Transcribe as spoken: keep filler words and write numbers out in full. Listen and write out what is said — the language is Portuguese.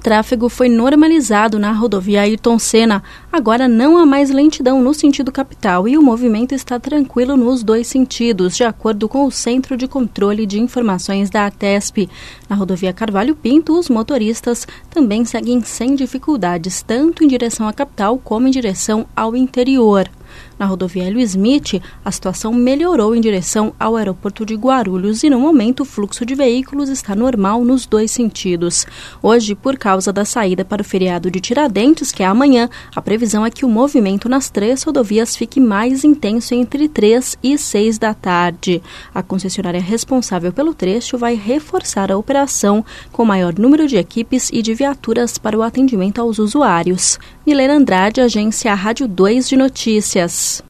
tráfego foi normalizado na rodovia Ayrton Senna. Agora não há mais lentidão no sentido capital e o movimento está tranquilo nos dois sentidos, de acordo com o Centro de Controle de Informações da ARTESP. Na rodovia Carvalho Pinto, os motoristas também seguem sem dificuldades, tanto em direção à capital como em direção ao interior. Na rodovia Hélio Smith, a situação melhorou em direção ao aeroporto de Guarulhos e, no momento, o fluxo de veículos está normal nos dois sentidos. Hoje, por causa da saída para o feriado de Tiradentes, que é amanhã, a previsão é que o movimento nas três rodovias fique mais intenso entre três e seis da tarde. A concessionária responsável pelo trecho vai reforçar a operação com maior número de equipes e de viaturas para o atendimento aos usuários. Milena Andrade, Agência Rádio dois de Notícias.